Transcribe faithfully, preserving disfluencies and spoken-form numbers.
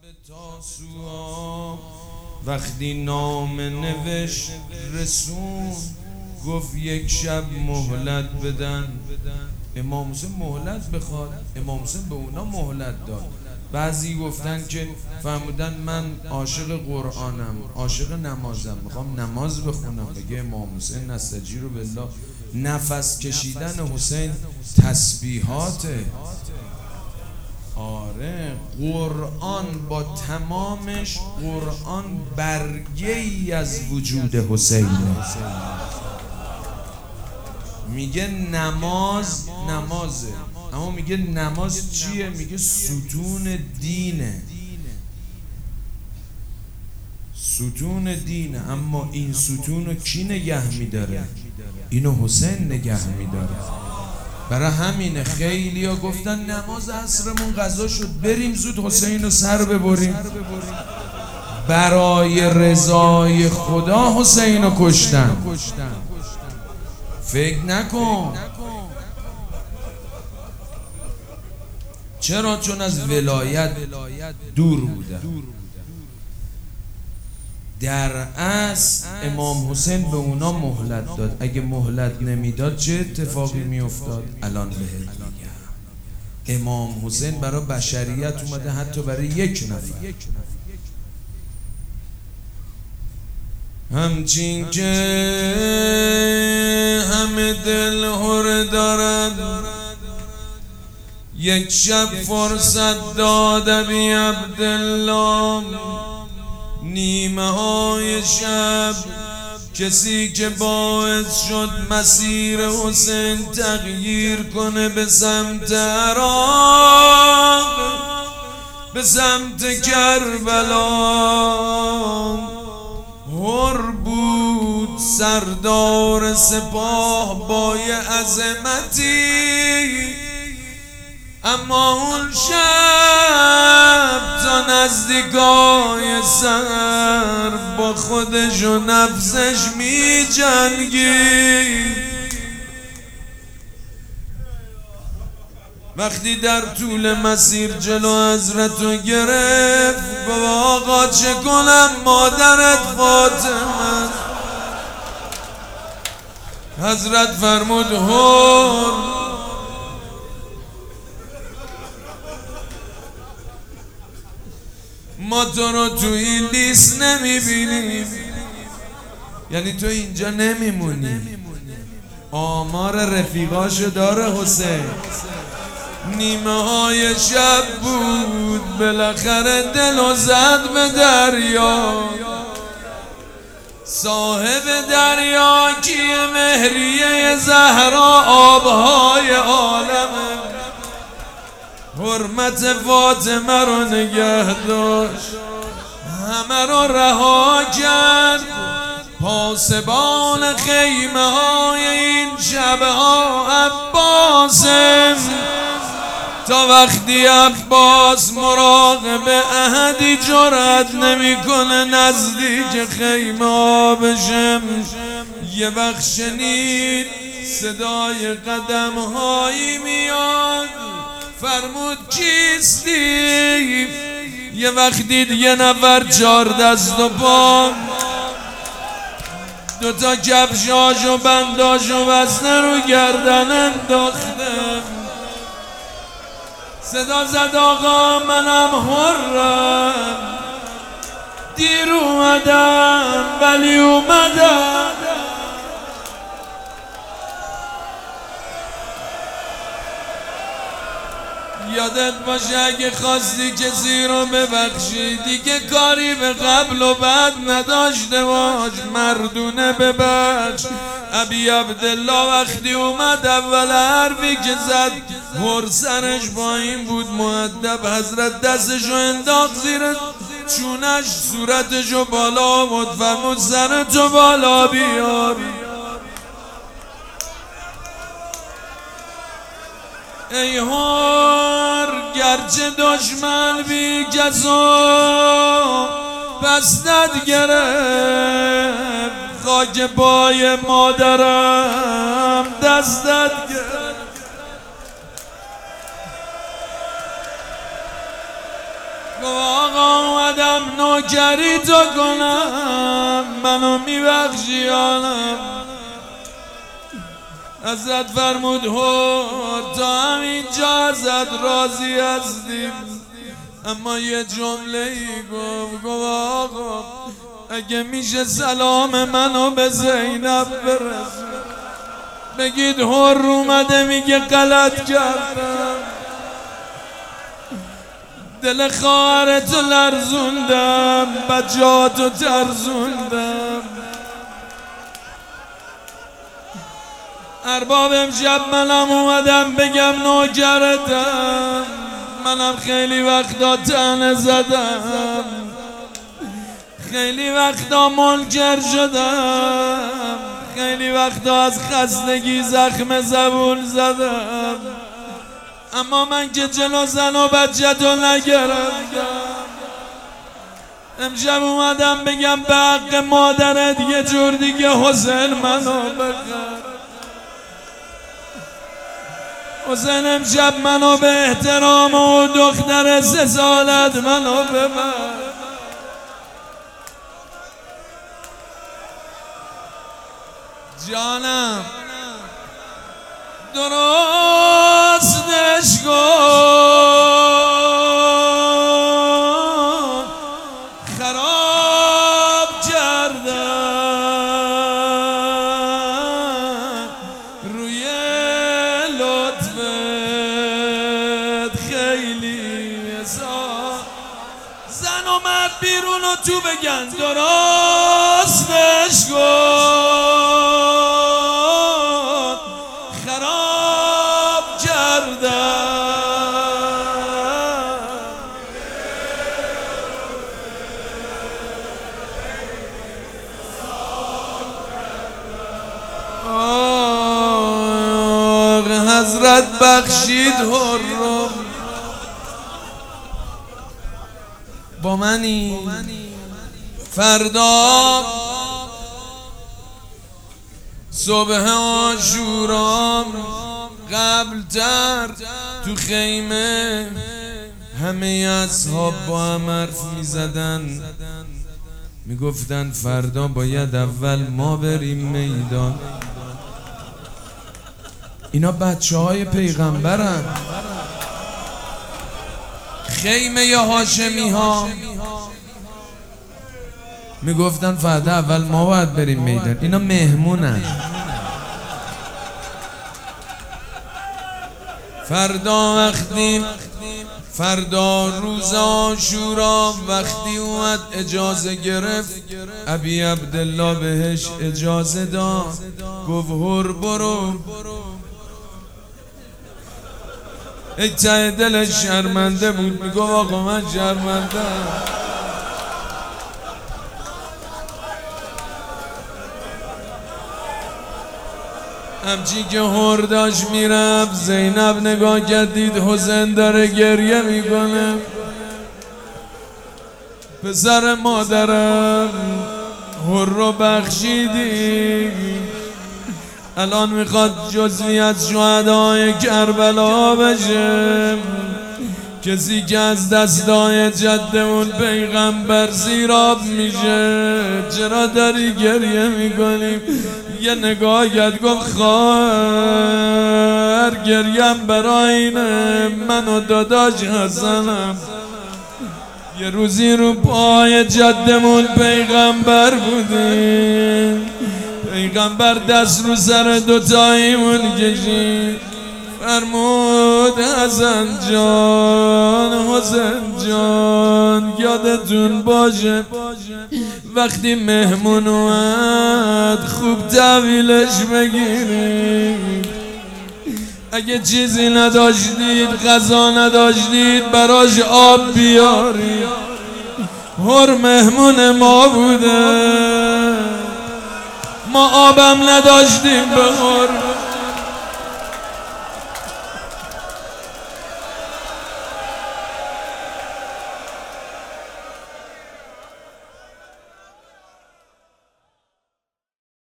تاسوعا وقتی نام نوشت رسون گفت یک شب مهلت بدن. امام حسین مهلت بخواد، امام حسین به اونا مهلت داد. بعضی گفتن که فهمیدن من عاشق قرآنم، عاشق نمازم، میخوام نماز بخونم. بگه امام حسین نستجیر بالله نفس کشیدن حسین تسبیحاته. آره قرآن با تمامش، قرآن برگه ای از وجود حسینه. میگه نماز نمازه، اما میگه نماز چیه؟ میگه ستون دینه، ستون دینه. اما این ستون رو کی نگه میداره؟ اینو حسین نگه میداره. برای همینه خیلی ها گفتن نماز عصرمون قضا شد، بریم زود حسین رو سر ببریم. برای رضای خدا حسین رو کشتن. فکر نکن. چرا؟ چون از ولایت دور بودن. در اصل امام حسین به اونا مهلت داد. اگه مهلت نمیداد چه اتفاقی میافتاد؟ الان بهت میگم. امام حسین برای بشریت اومده، حتی برای یک نفر. همچین که همه دل هر دارد، یک شب فرصت داد ابی عبدالله. نیمه های شب کسی که باعث شد مسیر حسین تغییر کنه به سمت عراق، به سمت کربلا، هر بود سردار سپاه با یه عظمتی. اما اون شب تا نزدیکای سر با خودش و نفسش می جنگی. وقتی در طول مسیر جلو حضرتو گرفت، بابا آقا چه کنم مادرت فاطمه. حضرت فرمود هر ما تو رو تو این لیست نمیبینیم، یعنی تو اینجا نمیمونی. آمار رفیقاشو داره حسین. نیمه های شب بود، بالاخره دلو زد به دریا. صاحب دریا کیه؟ مهریه زهرا، آبهای عالمه. حرمت فاطمه رو نگه داشت، همه رو رها کرد. پاسبان خیمه های این شب ها عباسم. تا وقتی عباس مراقب احدی جرأت نمیکنه نزدیک خیمه ها بشم. یه وقت شنید صدای قدم هایی میاد، فرمود کیستی؟ یه وقت دید یه نفر چار دست و پا، دوتا کفشاش و بنداش و بسته رو گردن انداخته. صدا زد آقا منم حرم، دیر اومدم ولی اومدم. یادت باشه اگه خواستی کسی رو ببخشی، دیگه کاری به قبل و بعد نداشته باش، مردونه ببخش. ابی عبدالله وقتی اومد اول حرفی که زد، هر سرش پایین بود مؤدب. حضرت دستشو انداخت زیر چونش، صورتشو بالا بود، فرمود سرتو بالا بیار. ای هر گرچه دشمن بی کسو بستت گرفت، خاک پای مادرم دستت گرفت. آقا اومدم نوکری تو کنم، منو میبخشی آنم. ازت فرمود هر تا همینجا ازت راضی هستیم، اما یه جمله ای گفت گفت آقا اگه میشه سلام منو به زینب برس، بگید هر اومده میگه غلط کردم، دل خواهرتو لرزوندم، بچه‌هاتو ترزوندم. ارباب امشب منم اومدم بگم نوکرتم، منم خیلی وقتا طعنه زدم، خیلی وقتا منکر شدم، خیلی وقتا از خستگی زخم زبون زدم، اما من که جلو زن و بچه تو نگرفتم. امشب اومدم بگم به حق مادرت یه جور دیگه حسین منو بخر. حسین امشب منو به احترام و دختر سه سالت منو ببر. جانم درستش کن، خراب کردن روی لطفت خیلی حساب. زن و مرد بیرون و تو بگن درستش کن، حضرت بخشید هرم با منی. فردا صبح عاشورا قبلتر تو خیمه همه اصحاب با هم حرف میزدن، میگفتن فردا باید اول ما بریم میدان. اینا بچه های پیغمبرن، خیمه ی هاشمی ها میگفتن فردا اول ما باید بریم میدان. اینا مهمونن. فردا وقتی فردا روز عاشورا وقتی اومد اجازه گرفت، ابی عبدالله بهش اجازه داد، گفت هر برو. ای ته دلش شرمنده بود، میگو آقا من شرمنده. همچی که هر داشت میرفت، زینب نگاه کرد دید حسین داره گریه میکنه. پسر مادرم هر رو بخشیدی، الان میخواد جزوی از شهدای کربلا بشه، کسی که از دستای جدمون پیغمبر سیراب میشه. چرا داری گریه میکنیم؟ یه نگاه کرد گفت خواهر گریم برای اینه من و داداش حسنم یه روزی رو پای جدمون پیغمبر بودیم، پیغمبر دست رو سر دوتاییمون کشید، فرمود حسن جان حسن جان یادتون باشه وقتی مهمون اومد خوب تحویلش بگیرید، اگه چیزی نداشتید غذا نداشتید براش آب بیارید. هر مهمون ما بوده، ما آبم نداشتیم به هر